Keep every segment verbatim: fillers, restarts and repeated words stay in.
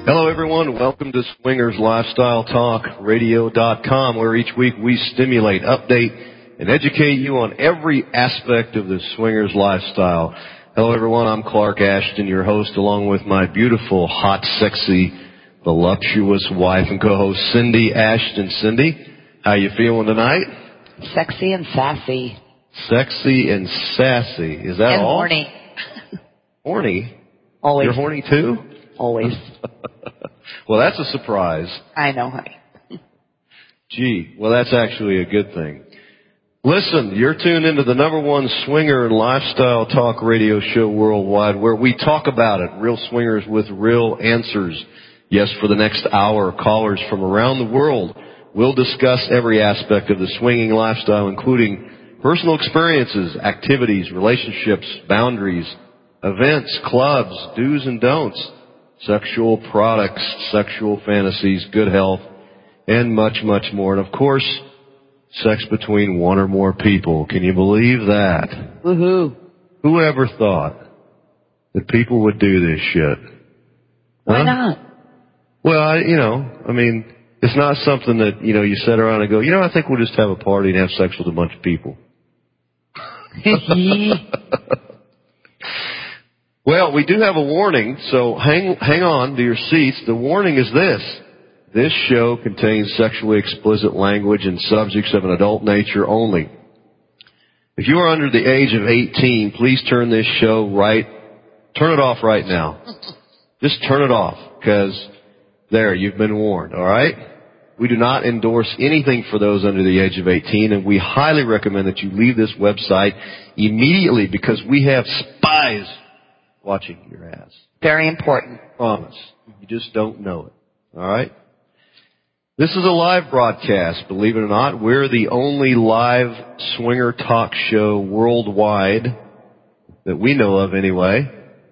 Hello, everyone. Welcome to Swingers Lifestyle Talk Radio dot com, where each week we stimulate, update, and educate you on every aspect of the swingers lifestyle. Hello, everyone. I'm Clark Ashton, your host, along with my beautiful, hot, sexy, voluptuous wife and co-host, Cindy Ashton. Cindy, how you feeling tonight? Sexy and sassy. Sexy and sassy. Is that and all? And horny. Horny? Always. You're horny too? Always. Well, that's a surprise. I know, honey. Gee, well, that's actually a good thing. Listen, you're tuned into the number one swinger and lifestyle talk radio show worldwide, where we talk about it. Real swingers with real answers. Yes, for the next hour, callers from around the world will discuss every aspect of the swinging lifestyle, including personal experiences, activities, relationships, boundaries, events, clubs, do's and don'ts, sexual products, sexual fantasies, good health, and much, much more. And of course, sex between one or more people. Can you believe that? Woohoo. Who ever thought that people would do this shit? Why huh? not? Well, I, you know, I mean, it's not something that, you know, you sit around and go, you know, I think we'll just have a party and have sex with a bunch of people. Well, we do have a warning, so hang hang on to your seats. The warning is this. This show contains sexually explicit language and subjects of an adult nature only. If you are under the age of eighteen, please turn this show right, turn it off right now. Just turn it off, because there, you've been warned, all right? We do not endorse anything for those under the age of eighteen, and we highly recommend that you leave this website immediately, because we have spies watching your ass. Very important. Promise. You just don't know it. All right? This is a live broadcast, believe it or not. We're the only live swinger talk show worldwide that we know of anyway,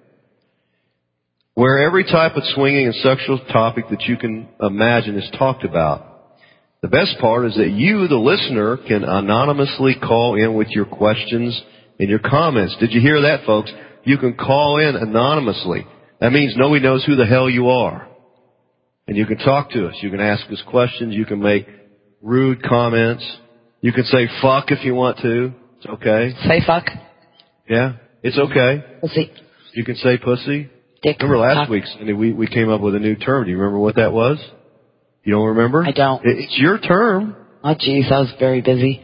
where every type of swinging and sexual topic that you can imagine is talked about. The best part is that you, the listener, can anonymously call in with your questions and your comments. Did you hear that, folks? You can call in anonymously. That means nobody knows who the hell you are. And you can talk to us. You can ask us questions. You can make rude comments. You can say fuck if you want to. It's okay. Say fuck. Yeah, it's okay. Pussy. You can say pussy. Dick. Remember last cock. week, Cindy, we, we came up with a new term. Do you remember what that was? You don't remember? I don't. It, it's your term. Oh, geez, I was very busy.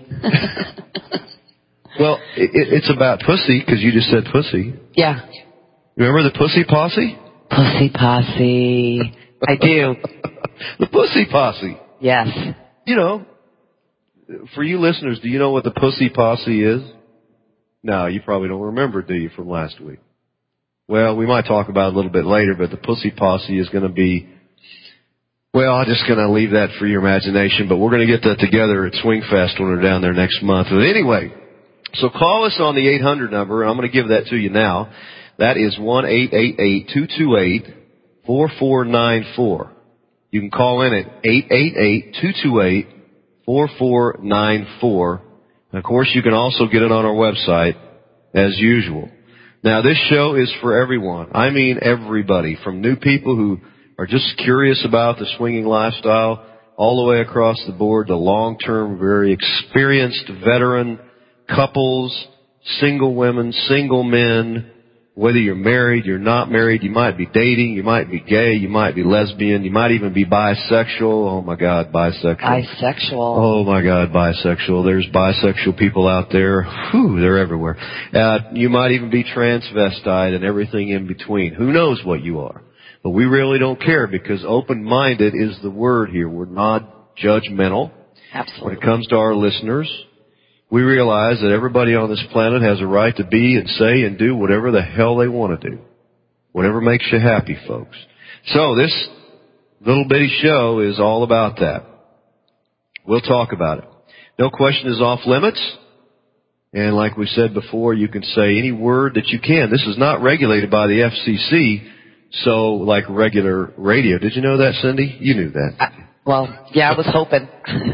Well, it, it's about pussy, because you just said pussy. Yeah. Remember the pussy posse? Pussy posse. I do. The pussy posse. Yes. You know, for you listeners, do you know what the pussy posse is? No, you probably don't remember, do you, from last week? Well, we might talk about it a little bit later, but the pussy posse is going to be, well, I'm just going to leave that for your imagination, but we're going to get that together at Swing Fest when we're down there next month. But anyway, so call us on the eight hundred number, and I'm going to give that to you now. That is one eight eight eight, two two eight, four four nine four. You can call in at eight eight eight, two two eight, four four nine four. And of course, you can also get it on our website as usual. Now, this show is for everyone. I mean everybody, from new people who are just curious about the swinging lifestyle all the way across the board to long-term, very experienced veteran couples, single women, single men, whether you're married, you're not married, you might be dating, you might be gay, you might be lesbian, you might even be bisexual. Oh my God, bisexual. Bisexual. Oh my God, bisexual. There's bisexual people out there. Whew, they're everywhere. Uh, you might even be transvestite and everything in between. Who knows what you are? But we really don't care, because open-minded is the word here. We're not judgmental. Absolutely. When it comes to our listeners, we realize that everybody on this planet has a right to be and say and do whatever the hell they want to do. Whatever makes you happy, folks. So this little bitty show is all about that. We'll talk about it. No question is off limits. And like we said before, you can say any word that you can. This is not regulated by the F C C, so like regular radio. Did you know that, Cindy? You knew that. Uh, well, yeah, I was hoping.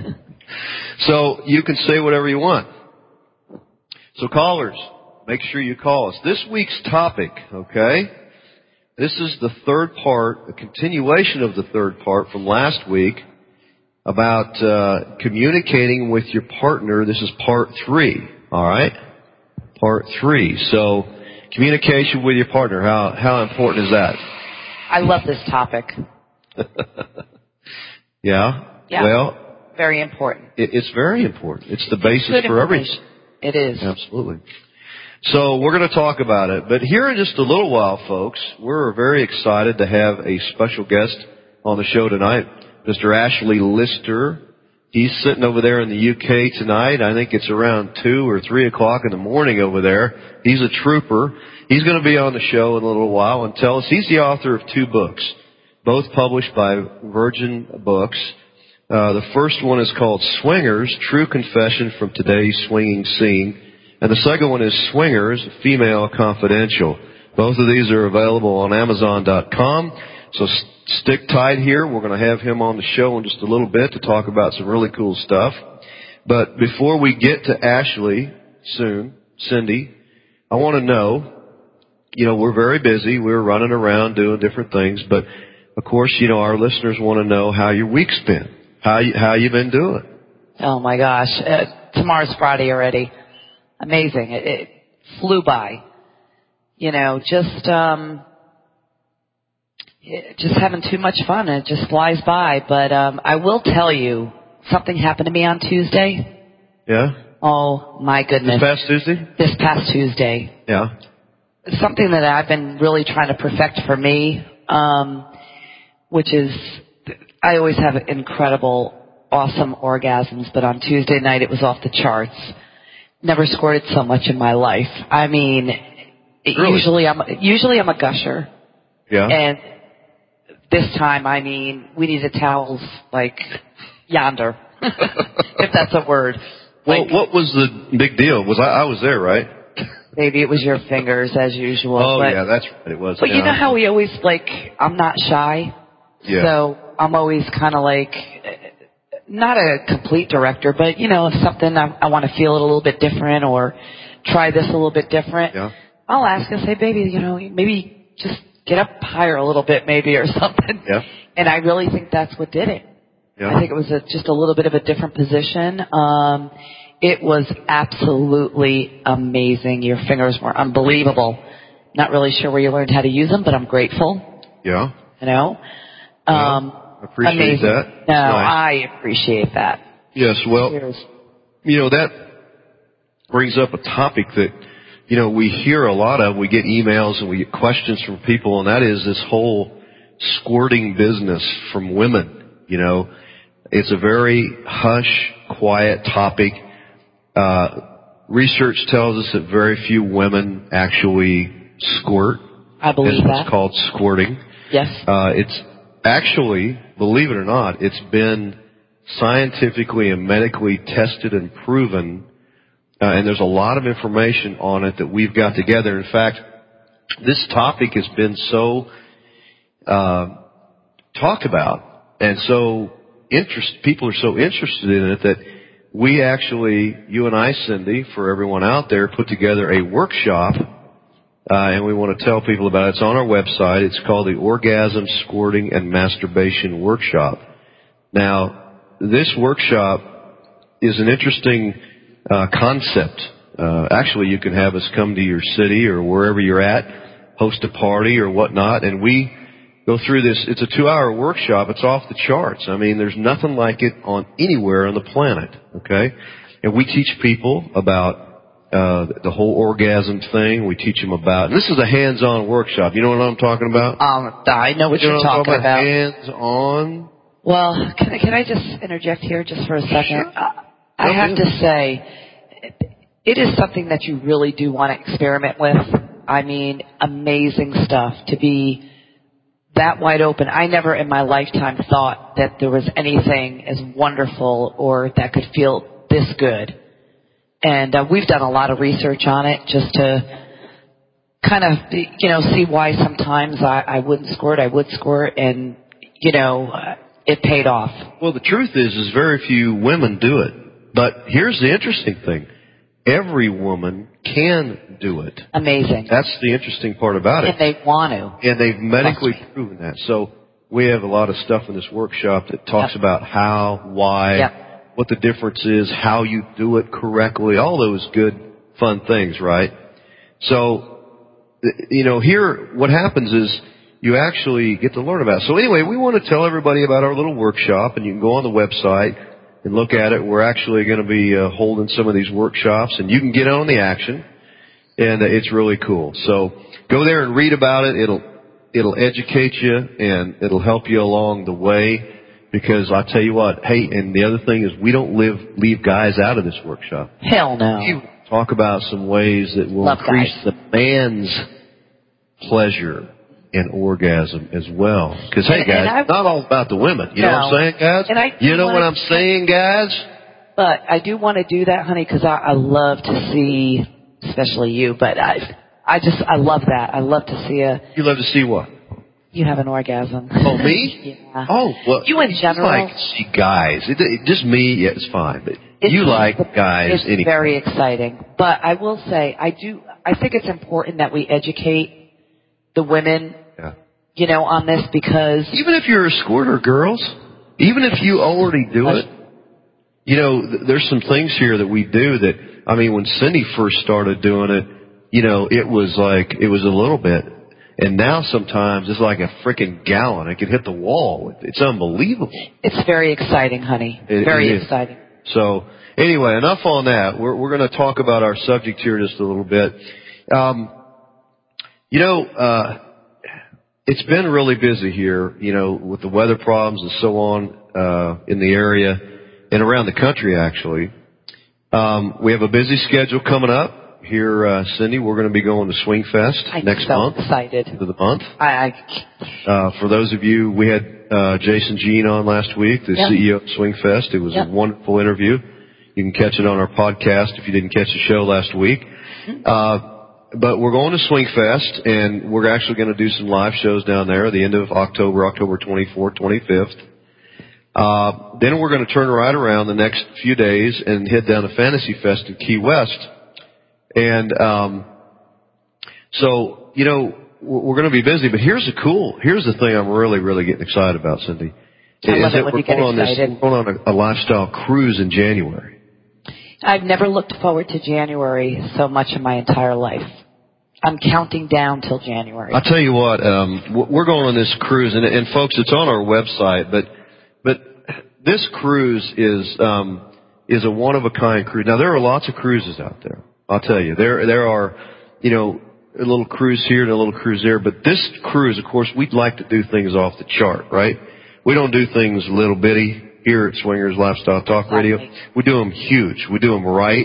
So you can say whatever you want. So callers, make sure you call us. This week's topic, okay? This is the third part, a continuation of the third part from last week about uh, communicating with your partner. This is part three, all right? Part three. So communication with your partner, how how important is that? I love this topic. yeah? Yeah. Well, very important. It, it's very important. It's the basis Good for everything. It is. Absolutely. So we're going to talk about it. But here in just a little while, folks, we're very excited to have a special guest on the show tonight, Mister Ashley Lister. He's sitting over there in the U K tonight. I think it's around two or three o'clock in the morning over there. He's a trooper. He's going to be on the show in a little while and tell us. He's the author of two books, both published by Virgin Books. Uh, the first one is called Swingers, True Confession from Today's Swinging Scene. And the second one is Swingers, Female Confidential. Both of these are available on Amazon dot com. So st- stick tight here. We're going to have him on the show in just a little bit to talk about some really cool stuff. But before we get to Ashley soon, Cindy, I want to know, you know, we're very busy. We're running around doing different things. But, of course, you know, our listeners want to know how your week's been. How you, how you been doing? Oh, my gosh. Uh, tomorrow's Friday already. Amazing. It, it flew by. You know, just um, it, just having too much fun. It just flies by. But um, I will tell you, something happened to me on Tuesday. Yeah? Oh, my goodness. This past Tuesday? This past Tuesday. Yeah. Something that I've been really trying to perfect for me, um, which is... I always have incredible, awesome orgasms, but on Tuesday night it was off the charts. Never squirted so much in my life. I mean, really? usually I'm usually I'm a gusher. Yeah. And this time, I mean, we needed towels like yonder, if that's a word. Well, like, what was the big deal? Was I, I was there, right? Maybe it was your fingers as usual. Oh but, yeah, that's right. It was. But yeah. you know how we always like, I'm not shy. Yeah. So I'm always kind of like, not a complete director, but, you know, if something I, I want to feel it a little bit different or try this a little bit different, yeah. I'll ask and say, baby, you know, maybe just get up higher a little bit maybe or something. Yeah. And I really think that's what did it. Yeah. I think it was a, just a little bit of a different position. Um, it was absolutely amazing. Your fingers were unbelievable. Not really sure where you learned how to use them, but I'm grateful. Yeah. You know? Um, I appreciate amazing. that. No, nice. I appreciate that. Yes, well, Cheers. you know, that brings up a topic that, you know, we hear a lot of. We get emails and we get questions from people, and that is this whole squirting business from women. You know, it's a very hush, quiet topic. Uh, research tells us that very few women actually squirt. I believe it's that. It's called squirting. Yes. Uh, it's actually, believe it or not, it's been scientifically and medically tested and proven, uh, and there's a lot of information on it that we've got together. In fact, this topic has been so uh, talked about, and so interest people are so interested in it that we actually, you and I, Cindy, for everyone out there, put together a workshop. Uh, and we want to tell people about it. It's on our website. It's called the Orgasm, Squirting, and Masturbation Workshop. Now, this workshop is an interesting uh, concept. Uh, actually, you can have us come to your city or wherever you're at, host a party or whatnot, and we go through this. It's a two-hour workshop. It's off the charts. I mean, there's nothing like it on anywhere on the planet, okay? And we teach people about Uh, the whole orgasm thing. We teach them about, and this is a hands-on workshop. You know what I'm talking about? Um, I know what you know you're what I'm talking about. about. Hands-on. Well, can I, can I just interject here just for a second? Sure. I, I have to say, it is something that you really do want to experiment with. I mean, amazing stuff to be that wide open. I never in my lifetime thought that there was anything as wonderful or that could feel this good. And uh, we've done a lot of research on it just to kind of, you know, see why sometimes I, I wouldn't squirt, I would squirt, and, you know, uh, it paid off. Well, the truth is, is very few women do it. But here's the interesting thing. every woman can do it. Amazing. That's the interesting part about it. And they want to. And they've medically proven that. So we have a lot of stuff in this workshop that talks Yep. about how, why, Yep. what the difference is, how you do it correctly, all those good, fun things, right? So, you know, here, what happens is you actually get to learn about it. So anyway, we want to tell everybody about our little workshop, and you can go on the website and look at it. We're actually going to be uh, holding some of these workshops, and you can get on the action, and uh, it's really cool. So go there and read about it. It'll it'll educate you, and it'll help you along the way. Because I tell you what, hey, and the other thing is we don't live, leave guys out of this workshop. Hell no. We talk about some ways that will Love increase guys. the man's pleasure and orgasm as well. Because, hey, And- guys, and I- it's not all about the women. You know No. what I'm saying, guys? And I do you know wanna- what I'm saying, guys? But I do want to do that, honey, because I, I love to see, especially you, but I, I just, I love that. I love to see a, You love to see what? you have an orgasm. Oh, me? Yeah. Oh, well, You in it's general. like see guys. It, it, just me, yeah, it's fine. But It's- you like guys It's anyway. very exciting. But I will say, I do, I think it's important that we educate the women, Yeah. you know, on this because, Even if you're a squirter, girls, even if you already do it, you know, th- there's some things here that we do that, I mean, when Cindy first started doing it, you know, it was like, it was a little bit. And now sometimes it's like a freaking gallon. It can hit the wall. It's unbelievable. it's very exciting, honey. It- very it is. exciting. So anyway, enough on that. We're, we're going to talk about our subject here just a little bit. Um, you know, uh, it's been really busy here, you know, with the weather problems and so on, uh, in the area and around the country, actually. Um, we have a busy schedule coming up here, uh, Cindy. We're going to be going to Swing Fest I'm next so month. excited. End of the month. I, I Uh, for those of you, we had uh, Jason Jean on last week, the Yep. C E O of Swing Fest. It was Yep. a wonderful interview. You can catch it on our podcast if you didn't catch the show last week. Uh, but we're going to Swing Fest, and we're actually going to do some live shows down there at the end of October, October twenty-fourth, twenty-fifth. Uh, then we're going to turn right around the next few days and head down to Fantasy Fest in Key West. And um, so, you know, we're going to be busy, but here's the cool, here's the thing I'm really, really getting excited about, Cindy. I love is it that when we're you get going on this, excited. we're going on a, a lifestyle cruise in January. I've never looked forward to January so much in my entire life. I'm counting down till January. I'll tell you what, um, w- we're going on this cruise, and, and folks, it's on our website, but, but this cruise is, um, is a one-of-a-kind cruise. Now, there are lots of cruises out there. I'll tell you. There, there are, you know, a little cruise here and a little cruise there, but this cruise, of course, we'd like to do things off the chart, right? We don't do things little bitty here at Swingers Lifestyle Talk Radio. Exactly. We do them huge. We do them right.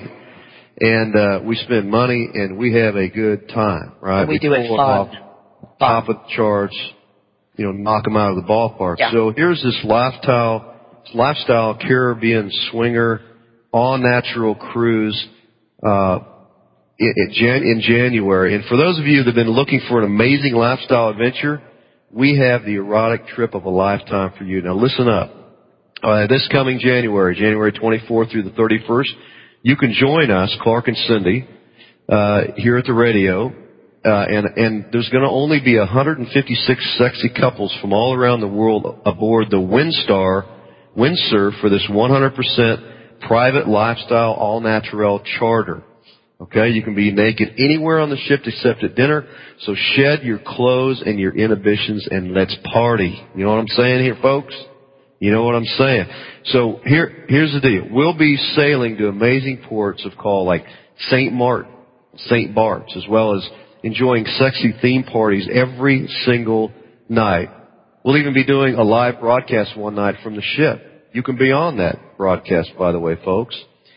And, uh, we spend money and we have a good time, right? And we do it pull fun. off top of the charts, you know, knock them out of the ballpark. Yeah. So here's this lifestyle, lifestyle Caribbean swinger, all natural cruise, uh, in, in, Jan- in January. And for those of you that have been looking for an amazing lifestyle adventure, we have the erotic trip of a lifetime for you. Now listen up. Uh, this coming January, January twenty-fourth through the thirty-first, you can join us, Clark and Cindy, uh, here at the radio. Uh, and, and there's going to only be one hundred fifty-six sexy couples from all around the world aboard the Windstar Windsurf for this one hundred percent private lifestyle all natural charter. Okay, you can be naked anywhere on the ship except at dinner. So shed your clothes and your inhibitions and let's party. You know what I'm saying here, folks? You know what I'm saying? So here, here's the deal. We'll be sailing to amazing ports of call like Saint Martin, Saint Bart's, as well as enjoying sexy theme parties every single night. We'll even be doing a live broadcast one night from the ship. You can be on that broadcast, by the way, folks.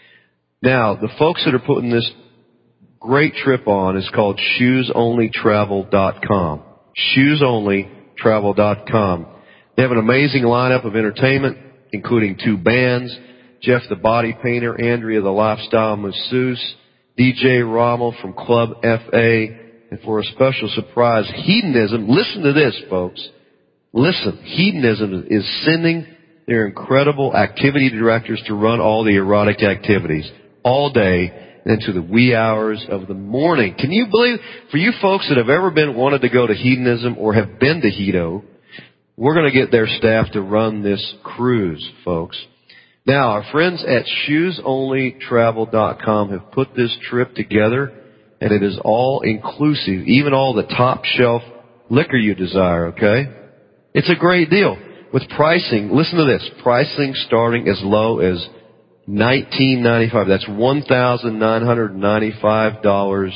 Now, the folks that are putting this great trip on is called shoes only travel dot com. shoes only travel dot com. They have an amazing lineup of entertainment, including two bands, Jeff the Body Painter, Andrea the Lifestyle Masseuse, D J Rommel from Club F A, and for a special surprise, Hedonism. Listen to this, folks. Listen, Hedonism is sending their incredible activity directors to run all the erotic activities all day into the wee hours of the morning. Can you believe, for you folks that have ever been wanted to go to hedonism or have been to Hedo, we're going to get their staff to run this cruise, folks. Now, our friends at shoes only travel dot com have put this trip together, and it is all inclusive, even all the top shelf liquor you desire, okay? It's a great deal. With pricing, listen to this, pricing starting as low as nineteen ninety-five. That's one thousand nine hundred ninety-five dollars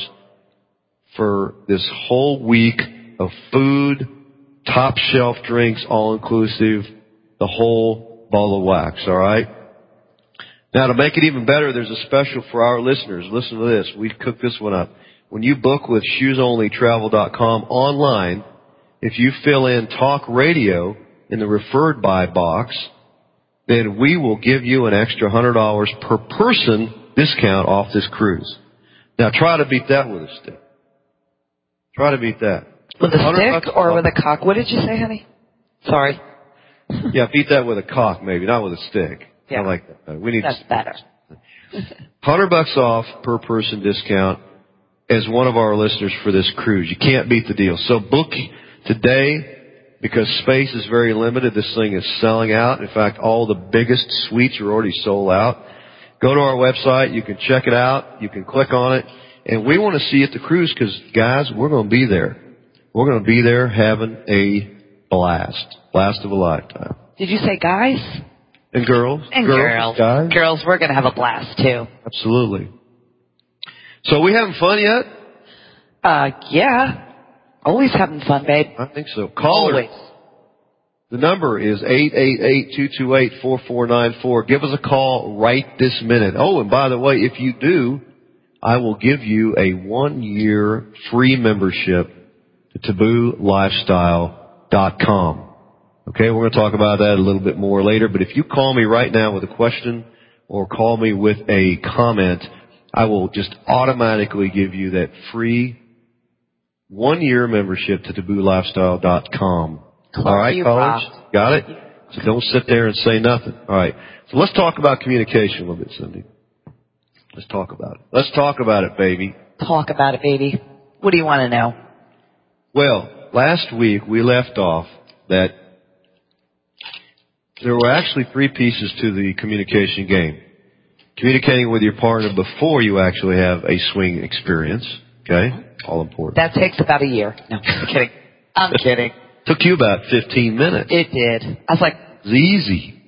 for this whole week of food, top shelf drinks, all inclusive, the whole ball of wax, all right? Now, to make it even better, there's a special for our listeners. Listen to this. We've cooked this one up. When you book with shoes only travel dot com online, if you fill in talk radio in the referred by box, then we will give you an extra one hundred dollars per person discount off this cruise. Now, try to beat that with a stick. Try to beat that. With a stick or with a cock? What did you say, honey? Sorry. Yeah, beat that with a cock, maybe, not with a stick. Yeah. I like that. We need That's better. one hundred bucks off per person discount as one of our listeners for this cruise. You can't beat the deal. So book today because space is very limited. This thing is selling out. In fact, all the biggest suites are already sold out. Go to our website. You can check it out. You can click on it. And we want to see you at the cruise because, guys, we're going to be there. We're going to be there having a blast. Blast of a lifetime. Did you say guys? And girls. And girls. girls. Guys. Girls, we're going to have a blast, too. Absolutely. So we having fun yet? Uh, yeah. Always having fun, babe. I think so. Caller. Always. The number is eight eight eight, two two eight, four four nine four. Give us a call right this minute. Oh, and by the way, if you do, I will give you a one-year free membership to taboo lifestyle dot com. Okay, we're going to talk about that a little bit more later, but if you call me right now with a question or call me with a comment, I will just automatically give you that free one-year membership to taboo lifestyle dot com. All right, callers? Got it? So don't sit there and say nothing. All right. So let's talk about communication a little bit, Cindy. Let's talk about it. Let's talk about it, baby. Talk about it, baby. What do you want to know? Well, last week we left off that there were actually three pieces to the communication game. Communicating with your partner before you actually have a swing experience. Okay? All important. That takes about a year. No, I'm kidding. I'm kidding. Took you about fifteen minutes. It did. I was like... It's easy.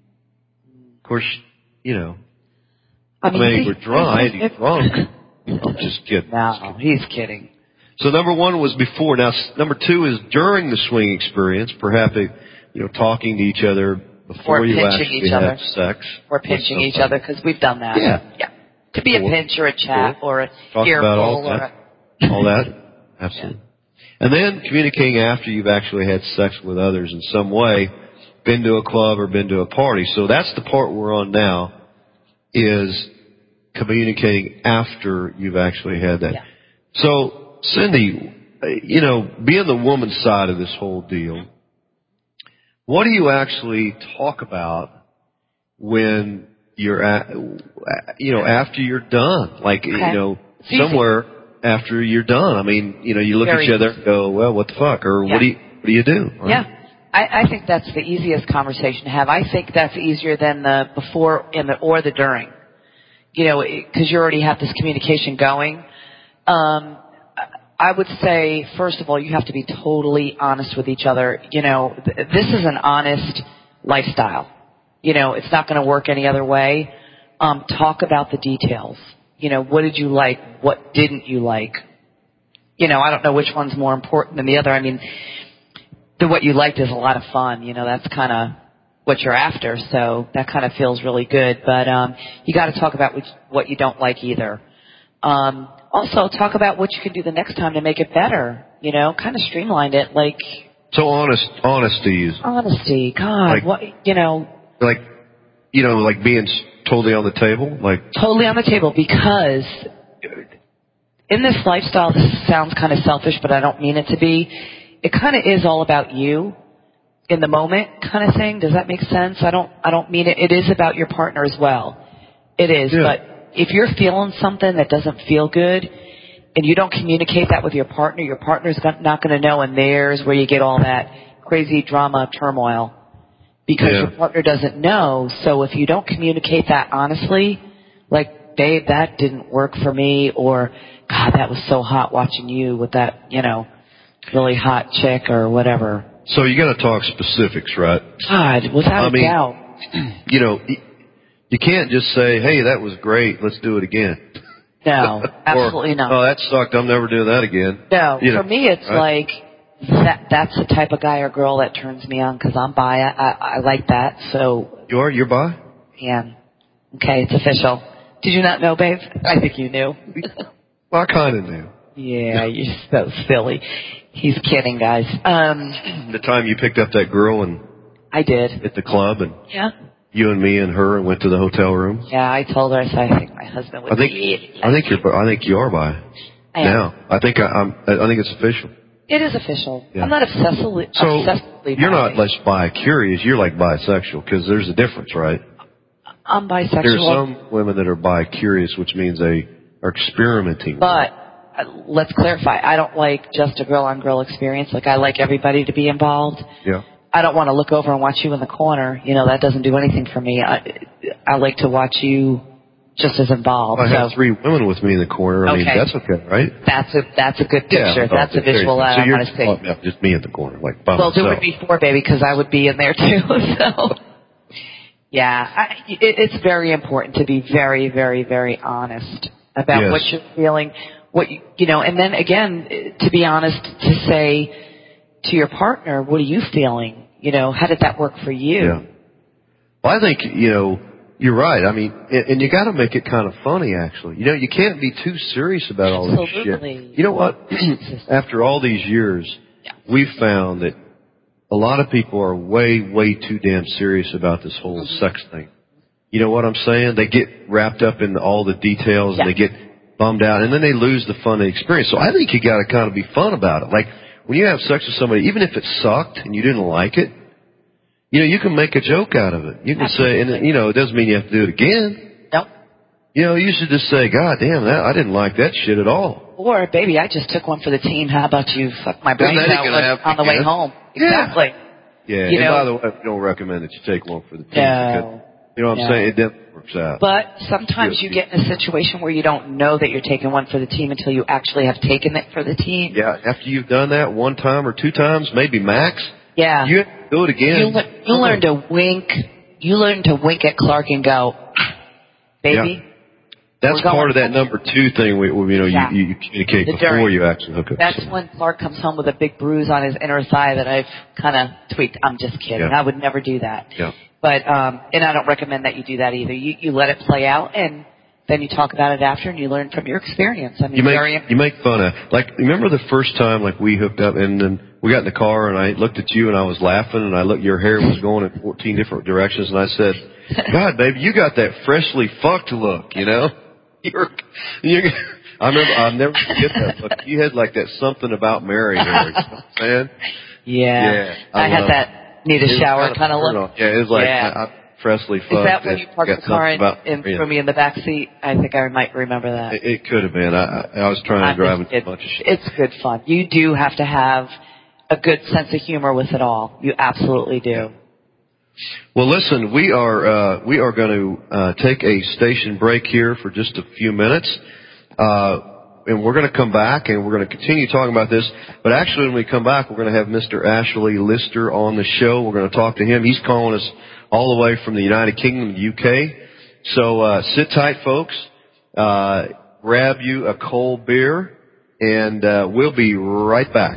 Of course, you know. I mean, I mean he, we're drunk. He's drunk. I'm just kidding. No, just kidding. he's kidding. So number one was before. Now, number two is during the swing experience, perhaps, you know, talking to each other before or you pinching actually each have other. sex. Or pinching each other, because we've done that. Yeah. Yeah. Could be a pinch or a chat Cool. or a Talk earful about all or that. a... All that. Absolutely. Yeah. And then communicating after you've actually had sex with others in some way, been to a club or been to a party. So that's the part we're on now, is communicating after you've actually had that. Yeah. So, Cindy, you know, being the woman's side of this whole deal, what do you actually talk about when you're at, you know, after you're done? Like, okay. you know, it's somewhere easy. After you're done. I mean, you know, you look Very at each other easy. and go, well, what the fuck? Or yeah. what do you, what do you do? Right? Yeah. I, I think that's the easiest conversation to have. I think that's easier than the before and the, or the during. You know, because you already have this communication going. Um, I would say, first of all, you have to be totally honest with each other. You know, th- this is an honest lifestyle. You know, it's not going to work any other way. Um, talk about the details. You know, what did you like? What didn't you like? You know, I don't know which one's more important than the other. I mean, the what you liked is a lot of fun. You know, that's kind of what you're after. So that kind of feels really good. But um, you got to talk about which, what you don't like either. Um, also, talk about what you can do the next time to make it better. You know, kind of streamline it. Like so, honest honesty is honesty. God, like, what you know, like you know, like being totally on the table, like totally on the table, because in this lifestyle, this sounds kind of selfish, but I don't mean it to be. It kind of is all about you in the moment, kind of thing. Does that make sense? I don't. I don't mean it. It is about your partner as well. It is, yeah. but if you're feeling something that doesn't feel good and you don't communicate that with your partner, your partner's not going to know, and there's where you get all that crazy drama, turmoil, because Yeah. your partner doesn't know. So if you don't communicate that honestly, like, babe, that didn't work for me, or, God, that was so hot watching you with that, you know, really hot chick or whatever. So you got to talk specifics, right? God, without I a mean, doubt. You know, you can't just say, hey, that was great, let's do it again. No, absolutely or, not. oh, that sucked, I'm never doing that again. No, you know, for me it's right? like, that that's the type of guy or girl that turns me on because I'm bi. I, I, I like that. So You are? You're bi? yeah. Okay, it's official. Did you not know, babe? I think you knew. Well, I kind of knew. Yeah, you're so silly. He's kidding, guys. Um, The time you picked up that girl and I did. at the club, and Yeah. you and me and her and went to the hotel room. Yeah, I told her. I said I think my husband would. I think be I think you're I think you are bi. I am. Now I think I, I'm I think it's official. It is official. Yeah. I'm not obsessively. So obsessively you're bi. not less bi-curious. You're like bisexual because there's a difference, right? I'm bisexual. There's some women that are bi-curious, which means they are experimenting. But uh, let's clarify. I don't like just a girl-on-girl experience. Like, I like everybody to be involved. Yeah. I don't want to look over and watch you in the corner. You know, that doesn't do anything for me. I, I like to watch you just as involved. I so, have three women with me in the corner. I mean, Okay. that's okay, right? That's a that's a good picture. Yeah, that's a okay, visual there that you go. I So want to see. you're- oh, yeah, just me at the corner, like by Well, there myself. would be four, baby, because I would be in there too. So, yeah, I, it, it's very important to be very, very, very honest about Yes. what you're feeling, what you, you know, and then again, to be honest, to say to your partner, what are you feeling? You know, how did that work for you? Yeah. Well, I think, you know, you're right. I mean, and, and you got to make it kind of funny, actually. You know, you can't be too serious about all this Absolutely. shit. You know what? After all these years, Yeah. we've found that a lot of people are way, way too damn serious about this whole sex thing. You know what I'm saying? They get wrapped up in all the details Yeah. and they get bummed out, and then they lose the fun of the experience. So I think you got to kind of be fun about it. Like when you have sex with somebody, even if it sucked and you didn't like it, you know, you can make a joke out of it. You can say, and you know, it doesn't mean you have to do it again. Nope. You know, you should just say, God damn, that I didn't like that shit at all. Or, baby, I just took one for the team. How about you fuck my brains that ain't out gonna happen on the way again. home? Yeah. Exactly. Yeah, You and know- by the way, I don't recommend that you take one for the team. No. Because, you know what I'm No. saying? It never works out. But sometimes Yeah. you get in a situation where you don't know that you're taking one for the team until you actually have taken it for the team. Yeah, after you've done that one time or two times, maybe max, Yeah. you have to do it again. You, le- you learn to wink. You learn to wink at Clark and go, baby. Yeah. That's We're going part of that home. number two thing. We, we, you know, Yeah. you, you communicate The before during. you actually hook up. That's when Clark comes home with a big bruise on his inner thigh that I've kind of tweaked. I'm just kidding. Yeah. I would never do that. Yeah. But um, and I don't recommend that you do that either. You you let it play out, and then you talk about it after, and you learn from your experience. I mean, You make very you make fun of, like, remember the first time like we hooked up and then we got in the car and I looked at you and I was laughing and I looked, your hair was going in fourteen different directions and I said, God, baby, you got that freshly fucked look, you know? You're, you're, I remember, I'll never forget that look. You had like that something about Mary hair, you know what I'm saying? yeah. Yeah, I, I had love that need a It was shower kind of turn look. on. Yeah, it was like, Yeah. I, I freshly fucked. Is that when and you parked got the car something and, about and Mary. threw me in the back seat? I think I might remember that. It, it could have been. I, I I was trying I'm to drive just into a kidding. bunch of shit. It's good fun. You do have to have a good sense of humor with it all. You absolutely do. Yeah. Well, listen, we are uh, we are going to uh, take a station break here for just a few minutes, uh, and we're going to come back and we're going to continue talking about this. But actually, when we come back, we're going to have Mister Ashley Lister on the show. We're going to talk to him. He's calling us all the way from the United Kingdom, U K. So uh, sit tight, folks. Uh, grab you a cold beer, and uh, we'll be right back.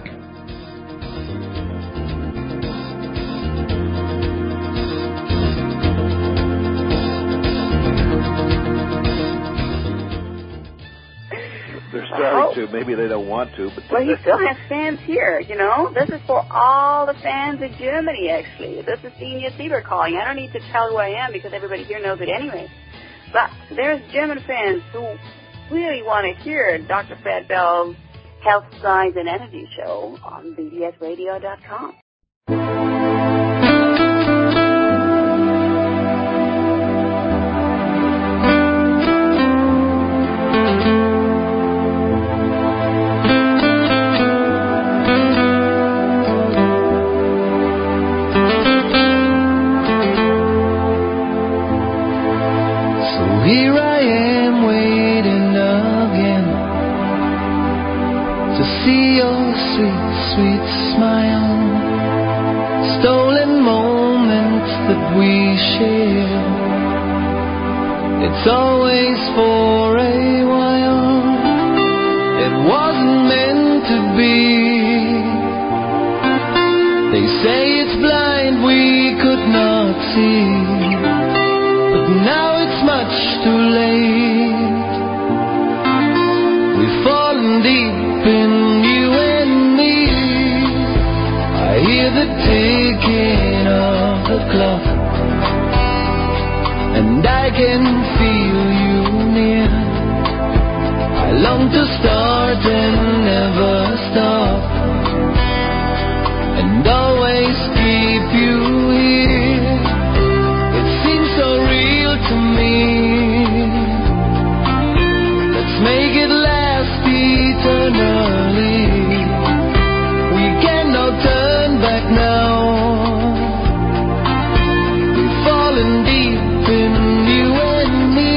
They're starting to. Maybe they don't want to, but Well, he still has fans here, you know. This is for all the fans in Germany, actually. This is Senior Sieber calling. I don't need to tell who I am because everybody here knows it anyway. But there's German fans who really want to hear Doctor Fred Bell's Health, Science, and Energy show on B D S radio dot com. that we share. It's always for a while. It wasn't meant to be. They say it's blind, we could not see. But now it's much too late. We've fallen deep in you and me. I hear the ticking of the clock, and I can feel you near. I long to start and never stop, and always keep you here. It seems so real to me. Let's make it last eternally. We cannot turn back now. We've fallen deep in you and me.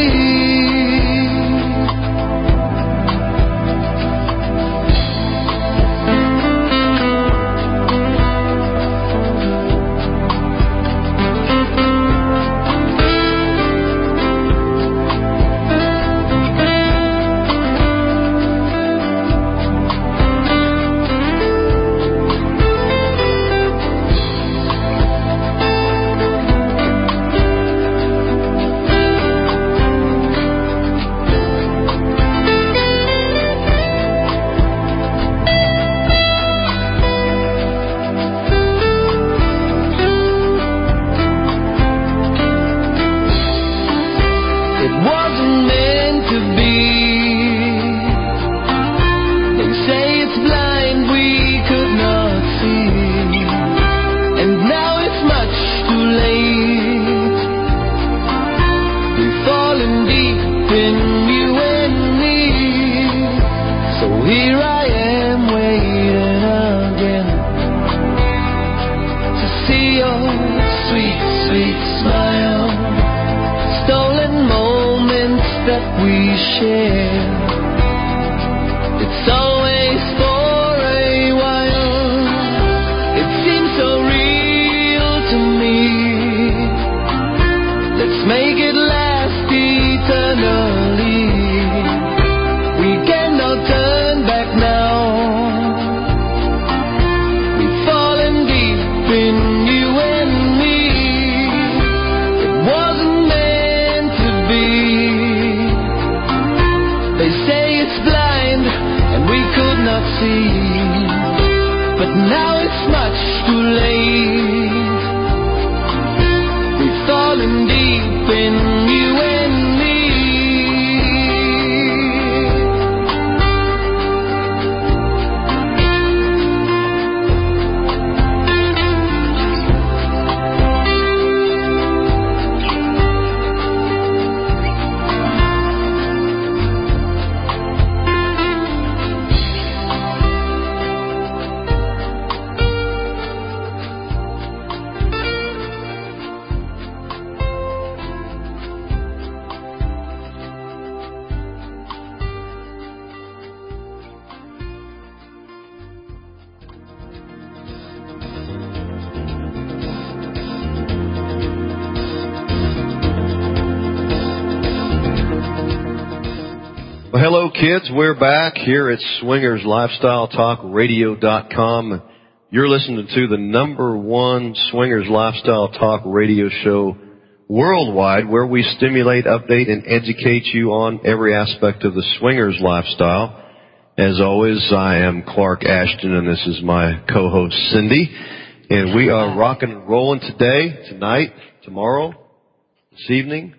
Well, hello, kids. We're back here at Swingers Lifestyle Talk Radio dot com. You're listening to the number one Swingers Lifestyle Talk radio show worldwide, where we stimulate, update, and educate you on every aspect of the swingers lifestyle. As always, I am Clark Ashton, and this is my co-host, Cindy. And we are rocking and rolling today, tonight, tomorrow, this evening.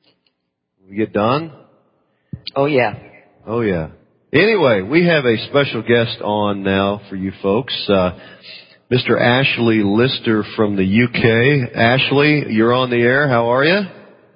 We get done. Oh, yeah. Oh, yeah. Anyway, we have a special guest on now for you folks, uh, Mister Ashley Lister from the U K. Ashley, you're on the air. How are you?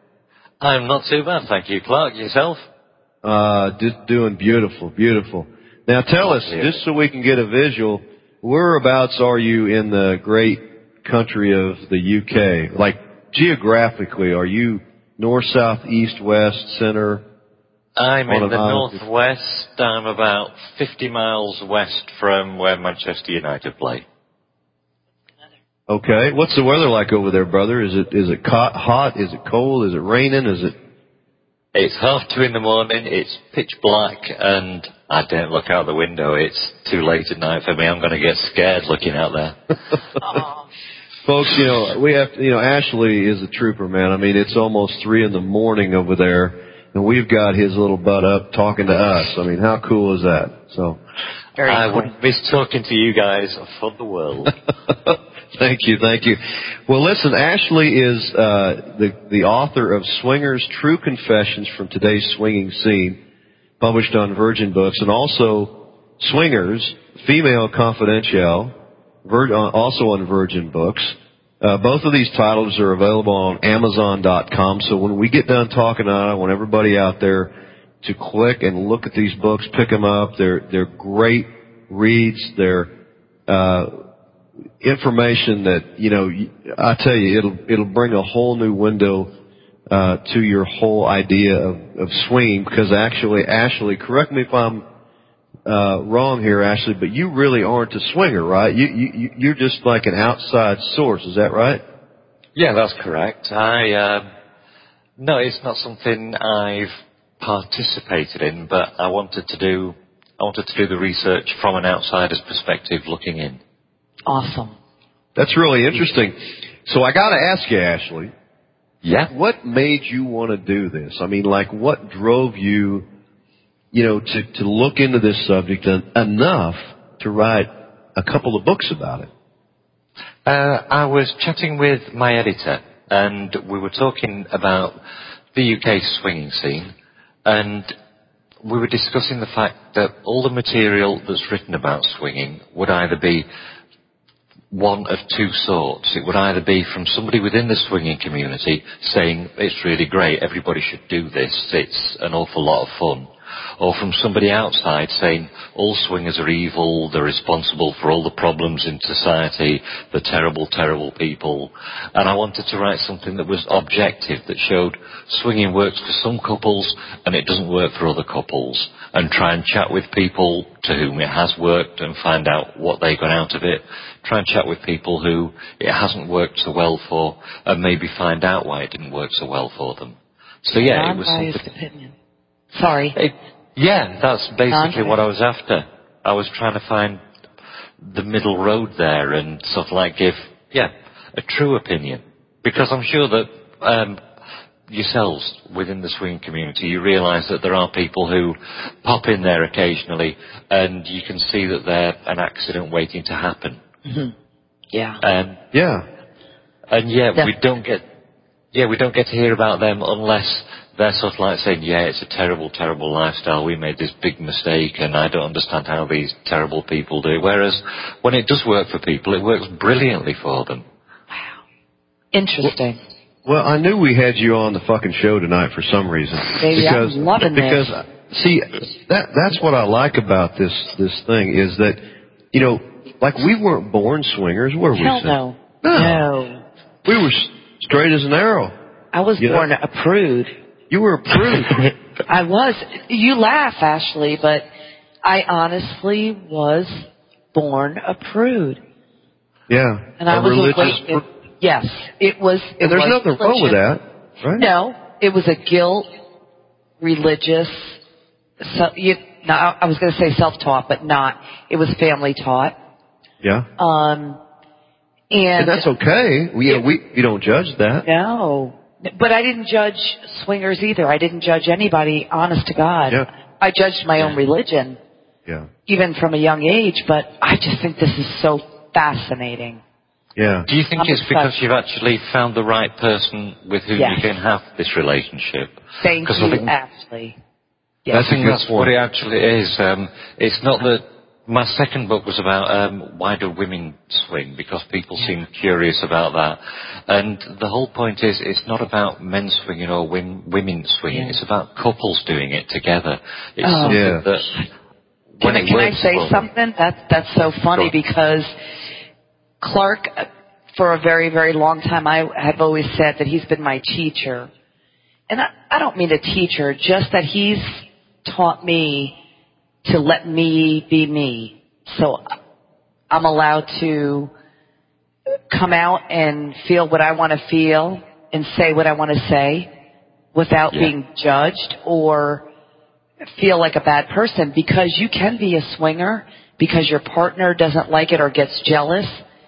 I'm not too bad, thank you. Clark, yourself? Uh, just doing beautiful, beautiful. Now tell us, just so we can get a visual, whereabouts are you in the great country of the U K? Like, geographically, are you north, south, east, west, center? I'm in the northwest. I'm about fifty miles west from where Manchester United play. Okay. What's the weather like over there, brother? Is it is it hot? Is it cold? Is it raining? Is it? It's half two in the morning. It's pitch black, and I don't look out the window. It's too late at night for me. I'm going to get scared looking out there. Folks, you know, we have to, you know, Ashley is a trooper, man. I mean, it's almost three in the morning over there, and we've got his little butt up talking to us. I mean, how cool is that? So, Very I cool. wouldn't miss talking to you guys for the world. Thank you, thank you. Well, listen, Ashley is uh, the the author of Swingers: True Confessions from Today's Swinging Scene, published on Virgin Books, and also Swingers: Female Confidential, Vir- also on Virgin Books. Uh, both of these titles are available on Amazon dot com. So when we get done talking on it, I want everybody out there to click and look at these books, pick them up. They're they're great reads. They're uh, information that, you know, I tell you, it'll it'll bring a whole new window uh, to your whole idea of, of swinging. Because actually, Ashley, correct me if I'm uh, wrong here, Ashley, but you really aren't a swinger, right? You you you're just like an outside source. Is that right? Yeah, that's correct. I uh, no, it's not something I've participated in, but I wanted to do. I wanted to do the research from an outsider's perspective, looking in. Awesome. That's really interesting. So I got to ask you, Ashley. Yeah. What made you want to do this? I mean, like, what drove you, you know, to, to look into this subject en- enough to write a couple of books about it? Uh, I was chatting with my editor, and we were talking about the U K swinging scene, and we were discussing the fact that all the material that's written about swinging would either be one of two sorts. It would either be from somebody within the swinging community saying, it's really great, everybody should do this, it's an awful lot of fun. Or from somebody outside saying, all swingers are evil, they're responsible for all the problems in society, they're terrible, terrible people. And I wanted to write something that was objective, that showed swinging works for some couples and it doesn't work for other couples. And try and chat with people to whom it has worked and find out what they got out of it. Try and chat with people who it hasn't worked so well for and maybe find out why it didn't work so well for them. So yeah, it was something... opinion. Sorry. It, yeah, that's basically what I was after. I was trying to find the middle road there and sort of like give, yeah, a true opinion. Because I'm sure that um, yourselves within the swinging community, you realise that there are people who pop in there occasionally and you can see that they're an accident waiting to happen. Mm-hmm. Yeah. Um, Yeah. and yeah, yeah, we don't get, yeah, we don't get to hear about them unless they're sort of like saying, yeah, it's a terrible, terrible lifestyle. We made this big mistake and I don't understand how these terrible people do. Whereas when it does work for people, it works brilliantly for them. Wow. Interesting. Well, I knew we had you on the fucking show tonight for some reason. Baby, because, I'm loving because, this. see, that, that's what I like about this, this thing is that, you know, like we weren't born swingers, were we? Hell no. no. No. We were straight as an arrow. I was you born know? a prude. You were a prude. I was. You laugh, Ashley, but I honestly was born a prude. Yeah. And a I was religious a pr- Yes, it was. It and there's was nothing wrong with that, right? No, it was a guilt, religious. So, you, no, I was going to say self-taught, but not. It was family taught. Yeah. Um, and, and that's okay. We, it, we we don't judge that. No, but I didn't judge swingers either. I didn't judge anybody. Honest to God, yeah. I judged my own religion. Yeah. Even from a young age, but I just think this is so fascinating. Yeah. Do you think I'm it's excited. because you've actually found the right person with whom Yes. you can have this relationship? Thank you, I think, Ashley. Yes. I think That's that's what it actually is. Um, it's not that my second book was about um, why do women swing, because people seem curious about that. And the whole point is it's not about men swinging or win, women swinging. Yeah. It's about couples doing it together. It's Oh. something Yeah. that when Can, I- it can I works say well, something? That's that's so funny Sure. because Clark, for a very, very long time, I have always said that he's been my teacher. And I, I don't mean a teacher, just that he's taught me to let me be me. So I'm allowed to come out and feel what I want to feel and say what I want to say without Yeah. being judged or feel like a bad person, because you can be a swinger because your partner doesn't like it or gets jealous.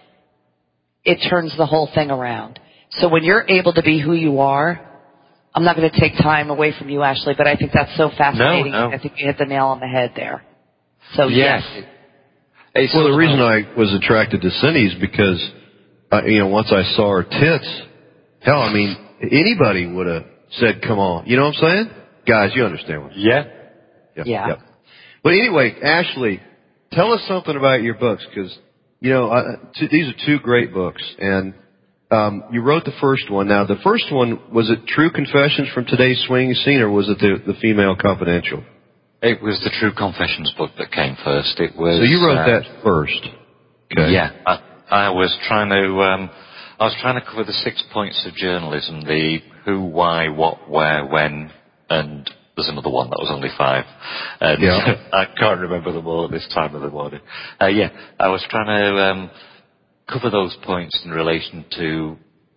It turns the whole thing around. So when you're able to be who you are, I'm not going to take time away from you, Ashley, but I think that's so fascinating. No, no. I think you hit the nail on the head there. So Yes. yes. It's Well, all the reason about- I was attracted to Cindy is because, uh, you know, once I saw her tits, hell, I mean, anybody would have said, come on. You know what I'm saying? Guys, you understand what I'm saying. Yeah. Yep, Yeah. Yep. But anyway, Ashley, tell us something about your books, because, you know, I, t- these are two great books, and um, you wrote the first one. Now, the first one, was it True Confessions from Today's Swinging Scene, or was it the, the Female Confidential? It was the True Confessions book that came first. It was. So you wrote uh, that first. Okay. Yeah, I, I was trying to. Um, I was trying to cover the six points of journalism: the who, why, what, where, when, and there's another one that was only five. And Yeah. I can't remember them all at this time of the morning. Uh, yeah, I was trying to um, cover those points in relation to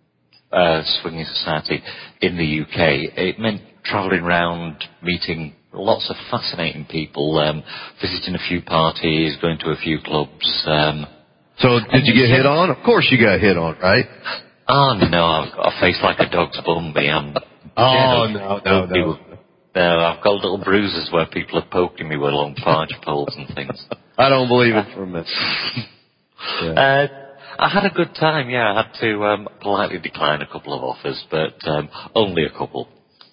uh, swinging society in the U K. It meant travelling around, meeting lots of fascinating people, um, visiting a few parties, going to a few clubs. Um, So did you get hit on? Of course you got hit on, right? oh no, I've got a face like a dog's bum. Me, I'm. Oh, yeah, no, no, no. people- No, I've got little bruises where people are poking me with long barge poles and things. I don't believe it for a minute. Yeah. Uh, I had a good time, yeah. I had to um, politely decline a couple of offers, but um, only a couple.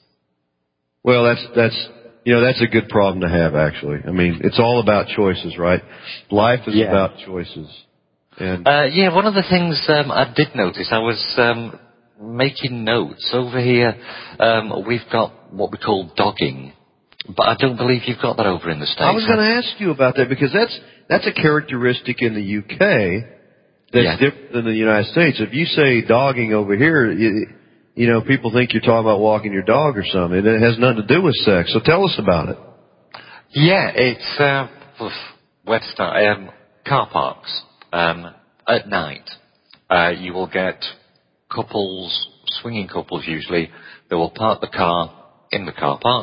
Well, that's that's you know that's a good problem to have, actually. I mean, it's all about choices, right? Life is Yeah. about choices. And Uh, yeah, one of the things um, I did notice, I was um, making notes over here. Um, we've got what we call dogging, but I don't believe you've got that over in the States. I was going to ask you about that, because that's that's a characteristic in the U K that's Yeah. different than the United States. If you say dogging over here, you, you know, people think you're talking about walking your dog or something. It has nothing to do with sex. So tell us about it. Yeah, it's uh, oof, where to start? Um, car parks um, at night. Uh, you will get couples, swinging couples usually. They will park the car in the car park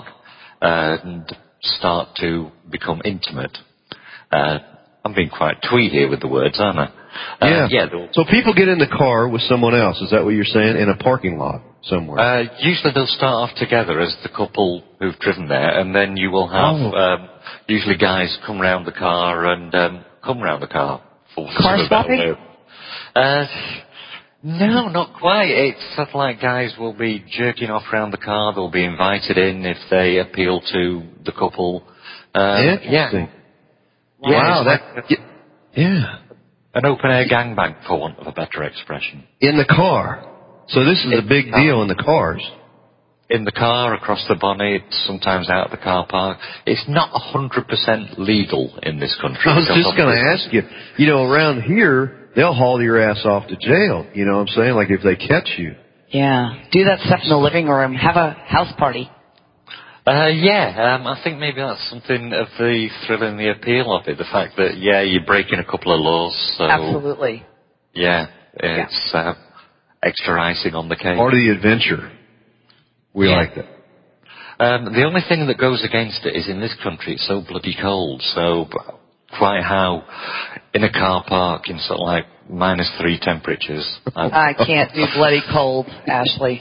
and start to become intimate. Uh, I'm being quite twee here with the words, aren't I? Uh, Yeah. yeah. they'll- So people get in the car with someone else. Is that what you're saying? In a parking lot somewhere? Uh, usually they'll start off together as the couple who've driven there, and then you will have Oh. um, usually guys come round the car and um, come round the car for Car sort of swapping? about- Uh, no, not quite. It's sort of like guys will be jerking off round the car. They'll be invited in if they appeal to the couple. Uh, Interesting. Yeah, yeah Wow. it's That, like y- yeah. an open air gangbang, for want of a better expression. In the car. So this is a In big the car. deal in the cars. In the car, across the bonnet, sometimes out of the car park. It's not one hundred percent legal in this country. I was because just going to obviously- ask you. You know, around here, they'll haul your ass off to jail. You know what I'm saying? Like if they catch you. Yeah. Do that stuff in the living room. Have a house party. Uh, yeah, um, I think maybe that's something of the thrill and the appeal of it. The fact that, yeah, you're breaking a couple of laws. So, Absolutely. yeah, it's uh, extra icing on the cake. Part of the adventure. We Yeah. like that. Um, the only thing that goes against it is in this country it's so bloody cold. So quite how in a car park in sort of like minus three temperatures. I, I can't do bloody cold, Ashley.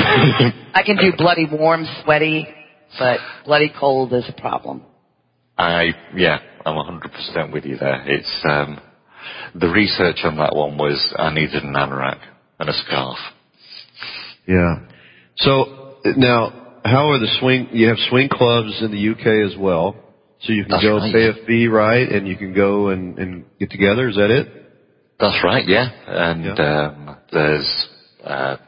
I can do bloody warm, sweaty, but bloody cold is a problem. I yeah, I'm one hundred percent with you there. It's um, the research on that one was I needed an anorak and a scarf. Yeah. So now, how are the swing? You have swing clubs in the U K as well, so you can That's go right, pay yeah. a fee, right? And you can go and, and get together. Is that it? That's right, yeah. And Yeah. um, there's uh,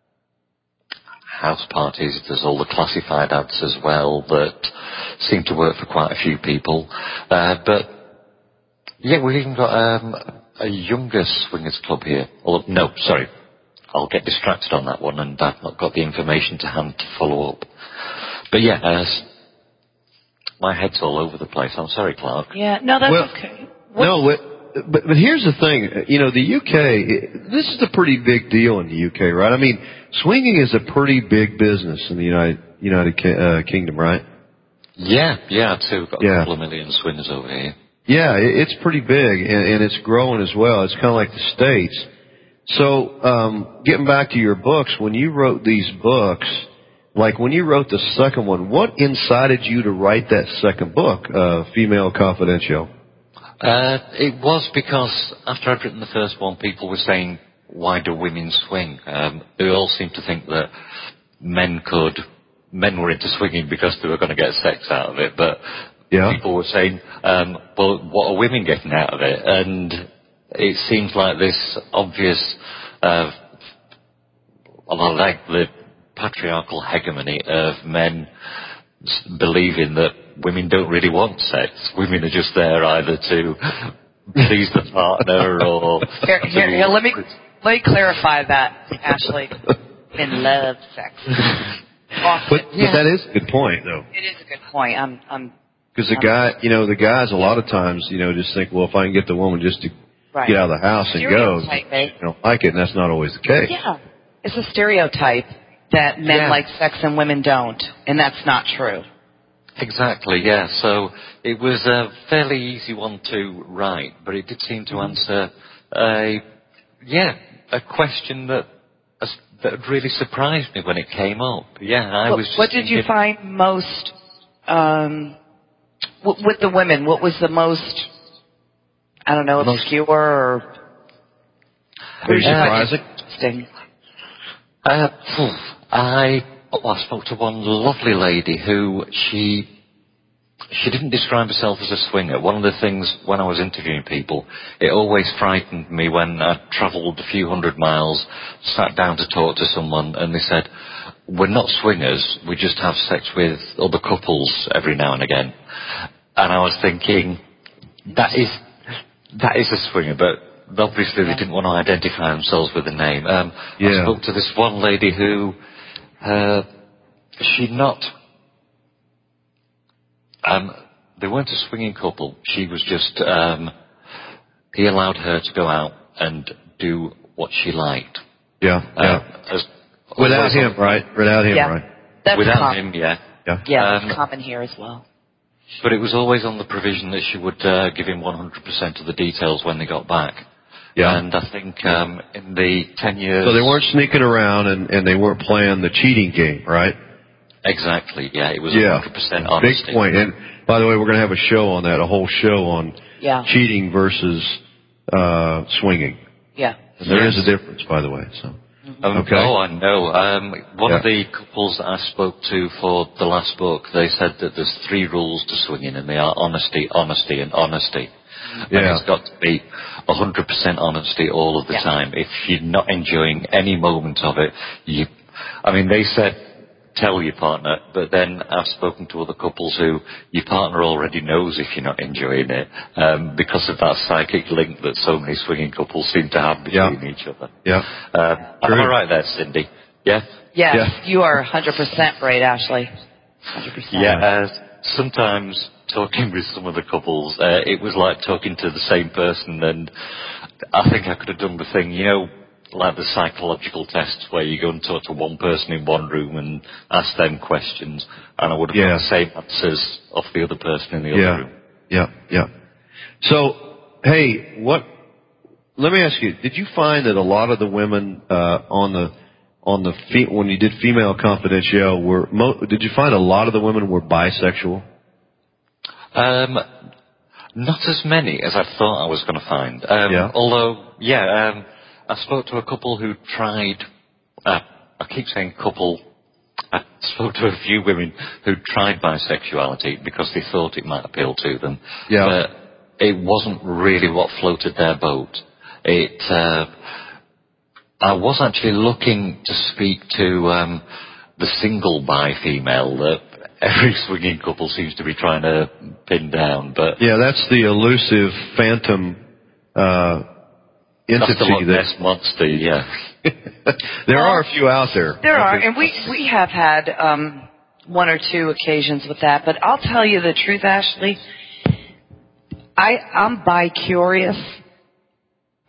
house parties. There's all the classified ads as well that seem to work for quite a few people. Uh, but yeah, we've even got um, a younger swingers club here. Or, no, sorry. I'll get distracted on that one, and I've not got the information to hand to follow up. But yeah, uh, my head's all over the place. I'm sorry, Clark. Yeah, no, that's Well, okay. What- No, what, but but here's the thing. You know, the U K. This is a pretty big deal in the U K, right? I mean, swinging is a pretty big business in the United United uh, Kingdom, right? Yeah, yeah, too. Got a Yeah. couple of million swingers over here. Yeah, it- it's pretty big, and, and it's growing as well. It's kind of like the States. So, um, getting back to your books, when you wrote these books, like when you wrote the second one, what incited you to write that second book, uh, Female Confidential? Uh, it was because after I'd written the first one, people were saying, why do women swing? Um, they all seemed to think that men could, men were into swinging because they were going to get sex out of it, but Yeah. people were saying, um, well, what are women getting out of it? And it seems like this obvious, uh, a lot like the patriarchal hegemony of men s- believing that women don't really want sex. Women are just there either to please the partner or... Here, to here, be- here, let me let me clarify that, Ashley. Men love sex. Often. But, but that is a good point, though. It is a good point. I'm, I'm Because the guy, you know, the guys a lot of times, you know, just think, well, if I can get the woman just to right. get out of the house and go, Stereotype, babe. they don't like it, and that's not always the case. Yeah, it's a stereotype that men Yeah. like sex and women don't, and that's not true. Exactly, yeah. So it was a fairly easy one to write, but it did seem to answer a, yeah, a question that that really surprised me when it came up. Yeah, I what, was just what did you thinking- find most um, w- with the women? What was the most, I don't know, Most- obscure or Very Yeah. surprising. interesting? Uh, phew, I, oh, I spoke to one lovely lady who she she didn't describe herself as a swinger. One of the things when I was interviewing people, it always frightened me when I travelled a few hundred miles, sat down to talk to someone, and they said, "We're not swingers. We just have sex with other couples every now and again." And I was thinking, that is that is a swinger, but obviously they didn't want to identify themselves with a name. Um, Yeah. I spoke to this one lady who, uh, she'd not, um, they weren't a swinging couple. She was just, um, he allowed her to go out and do what she liked. Yeah, Uh, yeah. as, Without always him, on- right? Without him, Yeah. right? That's Without common. him, yeah. Yeah. Yeah, Um, that's common here as well. But it was always on the provision that she would uh, give him one hundred percent of the details when they got back. Yeah. And I think um, in the ten years... So they weren't sneaking around and, and they weren't playing the cheating game, right? Exactly, yeah. It was Yeah. one hundred percent honesty. Big point. And by the way, we're going to have a show on that, a whole show on Yeah. cheating versus uh, swinging. Yeah. And there is Yes. a difference, by the way. So. Um, Okay. Oh, I know. Um, one of Yeah. the couples that I spoke to for the last book, they said that there's three rules to swinging, and they are honesty, honesty, and honesty. And Yeah. it's got to be one hundred percent honesty all of the Yeah. time. If you're not enjoying any moment of it, you... I mean, they said, tell your partner, but then I've spoken to other couples who your partner already knows if you're not enjoying it, um, because of that psychic link that so many swinging couples seem to have between Yeah. each other. Yeah. Um, am True. I right there, Cindy? Yeah? Yes, Yeah. you are one hundred percent right, Ashley. one hundred percent. Yeah, uh, sometimes talking with some of the couples, uh, it was like talking to the same person, and I think I could have done the thing, you know, like the psychological tests where you go and talk to one person in one room and ask them questions, and I would have Yeah. got the same answers off the other person in the Yeah. other room. Yeah. Yeah. So, hey, what? Let me ask you: did you find that a lot of the women uh, on the on the fe- when you did Female Confidential were? Mo- did you find a lot of the women were bisexual? Um, not as many as I thought I was going to find. Um, Yeah. Although, yeah, um, I spoke to a couple who tried, uh, I keep saying couple, I spoke to a few women who tried bisexuality because they thought it might appeal to them. Yeah. But it wasn't really what floated their boat. It, uh, I was actually looking to speak to um, the single bi female that every swinging couple seems to be trying to pin down, but Yeah, that's the elusive phantom uh, that's the entity Loch that Ness monster, yeah. there are a few out there. There are, and we we have had um, one or two occasions with that. But I'll tell you the truth, Ashley. I I'm bi-curious,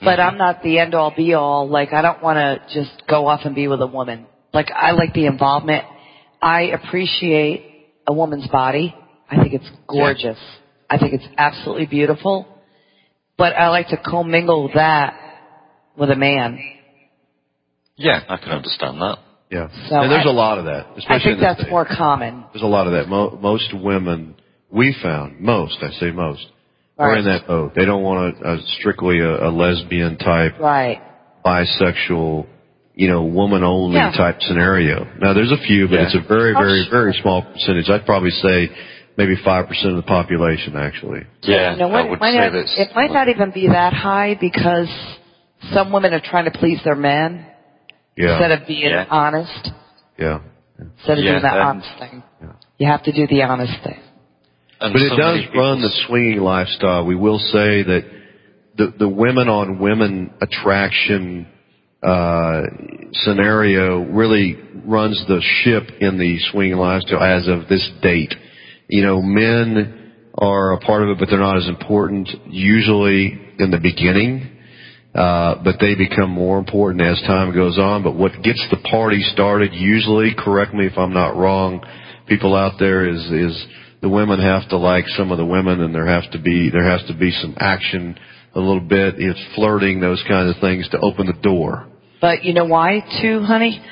But I'm not the end all be all. Like, I don't want to just go off and be with a woman. Like, I like the involvement. I appreciate a woman's body. I think it's gorgeous. Yeah. I think it's absolutely beautiful. But I like to commingle that with a man. Yeah, I can understand that. Yeah. So and there's I, a lot of that. Especially I think in the that's States. more common. There's a lot of that. Mo- most women, we found, most, I say most, Right. are in that boat. They don't want a, a strictly a, a lesbian type, right. bisexual, you know, woman-only yeah. type scenario. Now, there's a few, but yeah. it's a very, very, oh, sure. very small percentage. I'd probably say maybe five percent of the population, actually. Yeah, you know what? I would it might, say not, that's... it might not even be that high because some women are trying to please their men Yeah. instead of being yeah. honest. Yeah. Instead of yeah, doing that um, honest thing. Yeah. You have to do the honest thing. And But it so does many people- run the swinging lifestyle. We will say that the, the women-on-women attraction uh, scenario really runs the ship in the swinging lifestyle as of this date. You know, men are a part of it, but they're not as important usually in the beginning. Uh, but they become more important as time goes on. But what gets the party started usually, correct me if I'm not wrong, people out there, is is the women have to like some of the women, and there has to be there has to be some action a little bit. It's flirting, those kinds of things to open the door. But you know why, too, honey?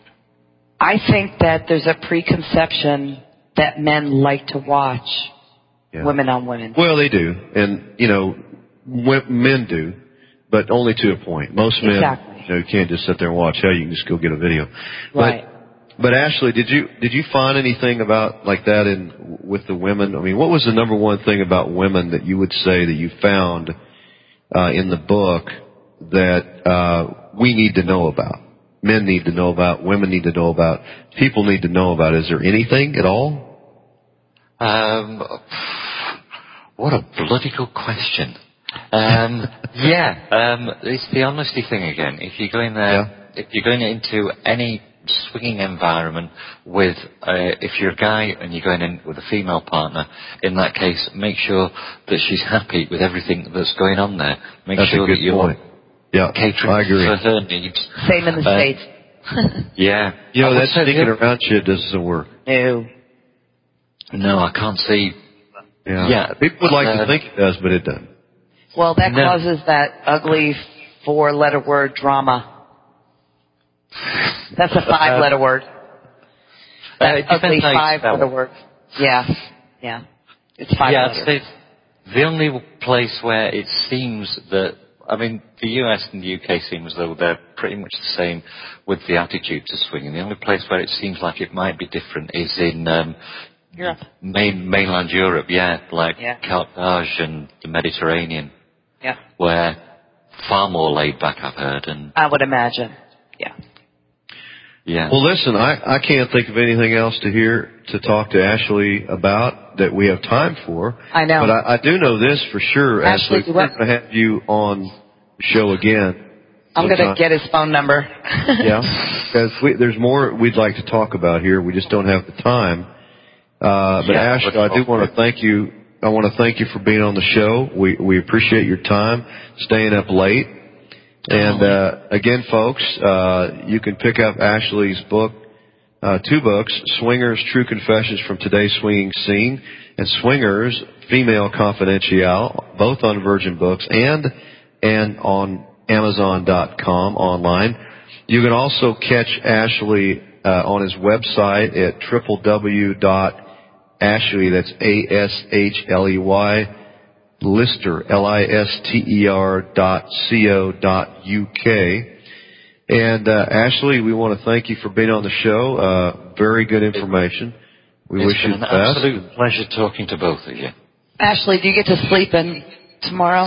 I think that there's a preconception that men like to watch Yeah. women on women. Well, they do, and you know, w- men do, but only to a point. Most men, Exactly. you know, you can't just sit there and watch. Hell, you can just go get a video. Right. But, but Ashley, did you did you find anything about like that in with the women? I mean, what was the number one thing about women that you would say that you found uh, in the book that uh, we need to know about? Men need to know about, women need to know about, people need to know about. Is there anything at all? Um, what a bloody good question. Um, yeah, um, it's the honesty thing again. If you go in there, Yeah. if you're going into any swinging environment with, uh, if you're a guy and you're going in with a female partner, in that case, make sure that she's happy with everything that's going on there. Make That's sure a good that you're point. Yeah, catering I agree. for her needs. Same in the Uh, States. Yeah. You know, I would that say sneaking the- around shit doesn't work. No. No, I can't see. Yeah. Yeah. People would like Uh, to think it does, but it doesn't. Well, that No. causes that ugly four-letter word, drama. That's a five-letter word. That Uh, it depends ugly how you five-letter spell it. word. Yeah. Yeah. It's five Yeah, letters. I'd say the only place where it seems that, I mean, the U S and the U K seem as though they're pretty much the same with the attitude to swinging. The only place where it seems like it might be different is in um, Europe. main, mainland Europe, yeah, like Yeah. Carthage and the Mediterranean, Yeah. where far more laid back, I've heard. And I would imagine. Yeah. yeah. Well, listen, I, I can't think of anything else to hear to talk to Ashley about that we have time for. I know. But I, I do know this for sure, Ashley, Ashley. do We're what? going to have you on the show again. I'm going to sometime. get his phone number. Yeah, because we, there's more we'd like to talk about here. We just don't have the time. Uh, but Yeah, Ashley, but- I do want to thank you. I want to thank you for being on the show. We we appreciate your time, staying up late. And uh, again, folks, uh, you can pick up Ashley's book, uh, two books: Swingers, True Confessions from Today's Swinging Scene, and Swingers, Female Confidential, both on Virgin Books and and on Amazon dot com online. You can also catch Ashley uh, on his website at w w w dot Ashley, that's A S H L E Y, Lister, L I S T E R dot C O dot U K. And uh, Ashley, we want to thank you for being on the show. Uh, very good information. We It's wish been you the an best. absolute pleasure talking to both of you. Ashley, do you get to sleep in tomorrow?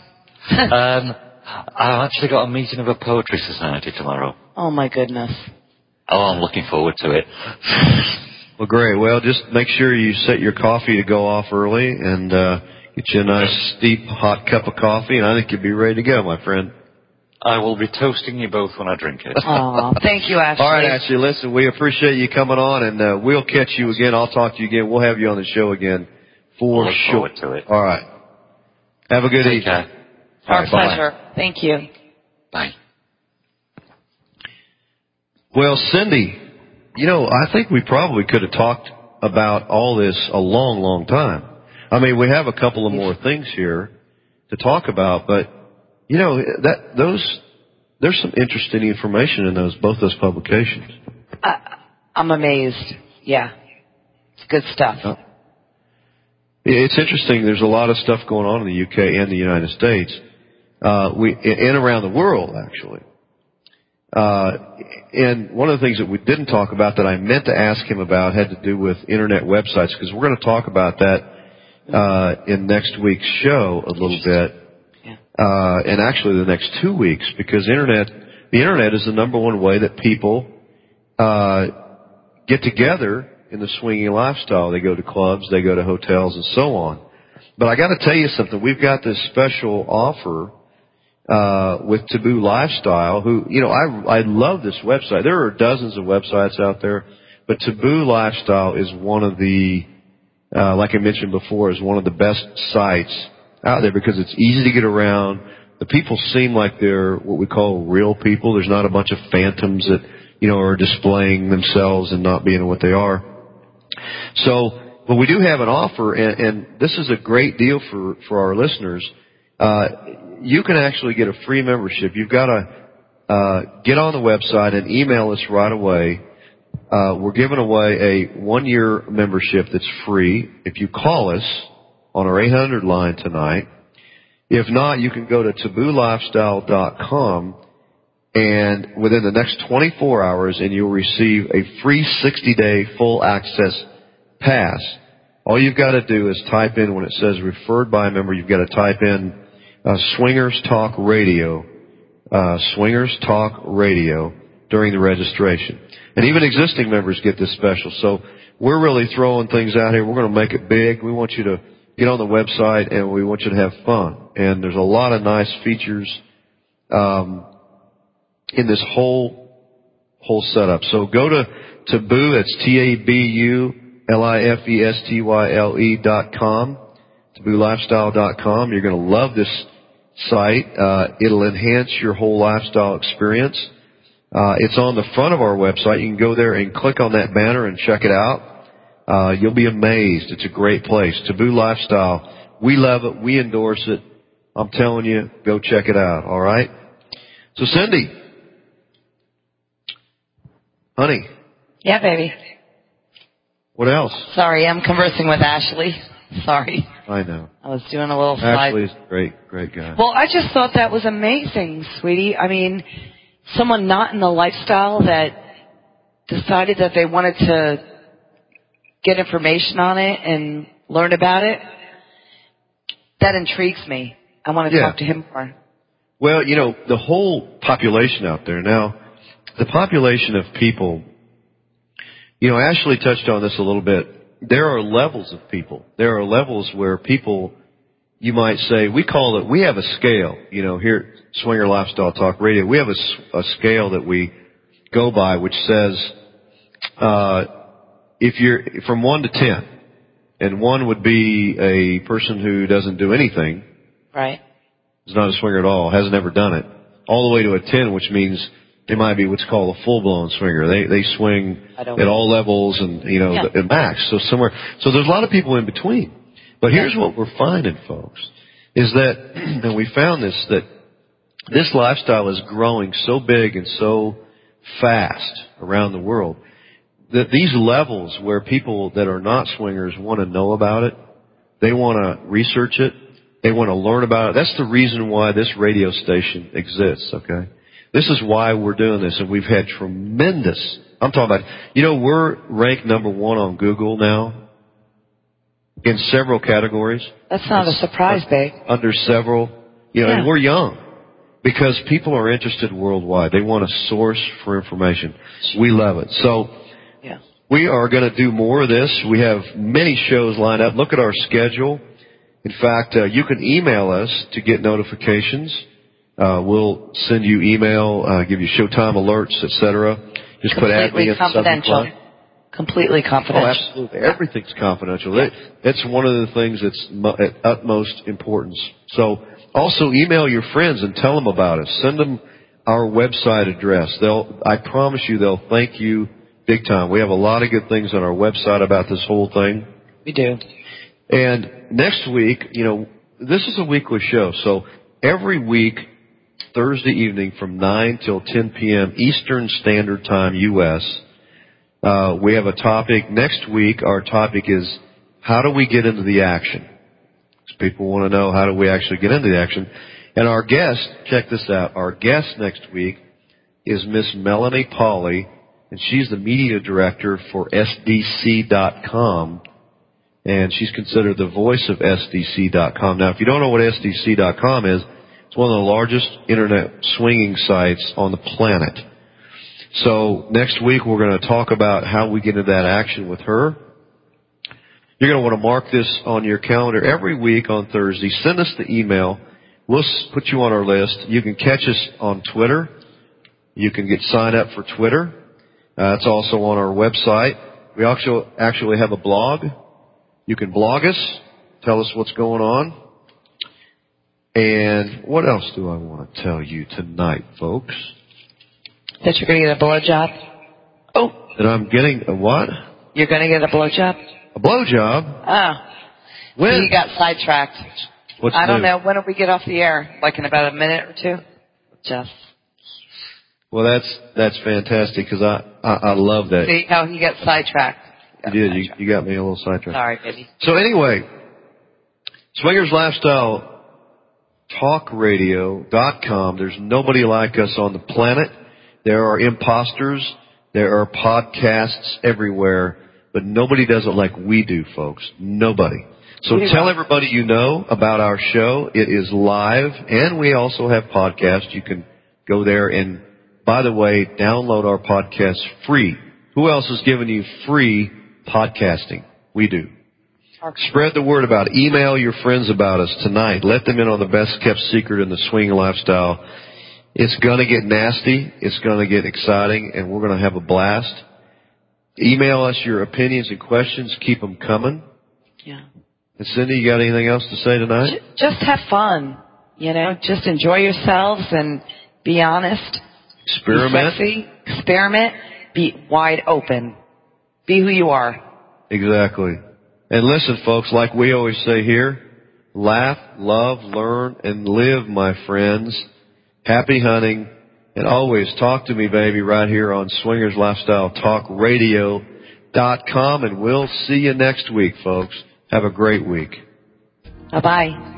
um, I've actually got a meeting of a poetry society tomorrow. Oh, my goodness. Oh, I'm looking forward to it. Well, great. Well, just make sure you set your coffee to go off early and uh, get you a nice, steep, hot cup of coffee, and I think you'll be ready to go, my friend. I will be toasting you both when I drink it. Oh, thank you, Ashley. All right, Ashley, listen, we appreciate you coming on, and uh, we'll catch you again. I'll talk to you again. We'll have you on the show again for I look sure. forward to it. All right. Have a good Take evening. care. Our right, pleasure. bye. Thank you. Bye. Well, Cindy, you know, I think we probably could have talked about all this a long, long time. I mean, we have a couple of more things here to talk about, but you know, that those there's some interesting information in those both those publications. I, I'm amazed. Yeah, it's good stuff. Uh, it's interesting. There's a lot of stuff going on in the U K and the United States, uh, we and around the world actually. Uh, and one of the things that we didn't talk about that I meant to ask him about had to do with internet websites, because we're going to talk about that uh, in next week's show a little bit, yeah. uh, and actually the next two weeks, because internet, the internet is the number one way that people uh, get together in the swinging lifestyle. They go to clubs, they go to hotels, and so on. But I got to tell you something. We've got this special offer Uh, with Taboo Lifestyle, who, you know, I, I love this website. There are dozens of websites out there, but Taboo Lifestyle is one of the, uh, like I mentioned before, is one of the best sites out there because it's easy to get around. The people seem like they're what we call real people. There's not a bunch of phantoms that, you know, are displaying themselves and not being what they are. So, but we do have an offer, and, and this is a great deal for, for our listeners. Uh, you can actually get a free membership. You've got to uh, get on the website and email us right away. Uh, we're giving away a one-year membership that's free if you call us on our eight hundred line tonight. If not, you can go to taboo lifestyle dot com, and within the next twenty-four hours, and you'll receive a free sixty-day full access pass. All you've got to do is type in, when it says referred by a member, you've got to type in Uh, Swingers Talk Radio, uh, Swingers Talk Radio during the registration. And even existing members get this special. So we're really throwing things out here. We're going to make it big. We want you to get on the website, and we want you to have fun. And there's a lot of nice features um, in this whole whole setup. So go to Taboo. It's T A B U L I F E S T Y L E dot com. taboo lifestyle dot com. You're going to love this site. Uh, it'll enhance your whole lifestyle experience. Uh, it's on the front of our website. You can go there and click on that banner and check it out. Uh, you'll be amazed. It's a great place. Taboo Lifestyle. We love it. We endorse it. I'm telling you, go check it out. All right? So, Cindy. Honey. Yeah, baby. What else? Sorry, I'm conversing with Ashley. Sorry. I know. I was doing a little slide. Ashley's a great, great guy. Well, I just thought that was amazing, sweetie. I mean, someone not in the lifestyle that decided that they wanted to get information on it and learn about it. That intrigues me. I want to yeah. talk to him more. Well, you know, the whole population out there now, the population of people, you know, Ashley touched on this a little bit. There are levels of people. There are levels where people, you might say, we call it, we have a scale, you know, here at Swinger Lifestyle Talk Radio, we have a, a scale that we go by which says, uh, if you're from one to ten, and one would be a person who doesn't do anything. Right. Is not a swinger at all, hasn't ever done it, all the way to a ten, which means they might be what's called a full-blown swinger. They they swing at all levels and, you know, yeah. at max. So somewhere, so there's a lot of people in between. But here's what we're finding, folks, is that, and we found this, that this lifestyle is growing so big and so fast around the world that these levels where people that are not swingers want to know about it, they want to research it, they want to learn about it. That's the reason why this radio station exists, okay? This is why we're doing this, and we've had tremendous, I'm talking about, you know, we're ranked number one on Google now in several categories. That's not it's a surprise, babe. Under several, you know, yeah. and we're young because people are interested worldwide. They want a source for information. We love it. So yeah. we are going to do more of this. We have many shows lined up. Look at our schedule. In fact, uh, you can email us to get notifications. Uh, we'll send you email, uh, give you showtime alerts, et cetera. Just put admin in the subject line. Completely confidential. Oh, absolutely. Everything's confidential. Yeah. That, that's one of the things that's at utmost importance. So also email your friends and tell them about us. Send them our website address. They'll, I promise you, they'll thank you big time. We have a lot of good things on our website about this whole thing. We do. And next week, you know, this is a weekly show, so every week, Thursday evening from nine till ten p.m. Eastern Standard Time, U S, uh, we have a topic. Next week, our topic is, how do we get into the action? Because people want to know, how do we actually get into the action? And our guest, check this out, our guest next week is Miss Melanie Pauley, and she's the media director for S D C dot com. And she's considered the voice of S D C dot com. Now, if you don't know what S D C dot com is, it's one of the largest internet swinging sites on the planet. So next week we're going to talk about how we get into that action with her. You're going to want to mark this on your calendar every week on Thursday. Send us the email. We'll put you on our list. You can catch us on Twitter. You can get signed up for Twitter. Uh, it's also on our website. We actually actually have a blog. You can blog us, tell us what's going on. And what else do I want to tell you tonight, folks? That you're going to get a blowjob? Oh. That I'm getting a what? You're going to get a blowjob? A blowjob? Oh. When? So you got sidetracked. What's I don't new? know. When do we get off the air? Like in about a minute or two? Jeff. Well, that's that's fantastic because I, I, I love that. See how he got sidetracked? You did. You, you got me a little sidetracked. Sorry, baby. So anyway, Swingers Lifestyle Talk Radio dot com. There's nobody like us on the planet. There are imposters. There are podcasts everywhere. But nobody does it like we do, folks. Nobody. So We tell will. everybody you know about our show. It is live, and we also have podcasts. You can go there and, by the way, download our podcast free. Who else is giving you free podcasting? We do. Spread the word about it. Email your friends about us tonight. Let them in on the best kept secret in the swing lifestyle. It's going to get nasty. It's going to get exciting, and we're going to have a blast. Email us your opinions and questions. Keep them coming. Yeah. And Cindy, you got anything else to say tonight? J- Just have fun. You know, just enjoy yourselves and be honest. Experiment. Be sexy. Experiment. Be wide open. Be who you are. Exactly. And listen, folks, like we always say here, laugh, love, learn, and live, my friends. Happy hunting. And always talk to me, baby, right here on Swingers Lifestyle Talk Radio dot com. And we'll see you next week, folks. Have a great week. Bye-bye.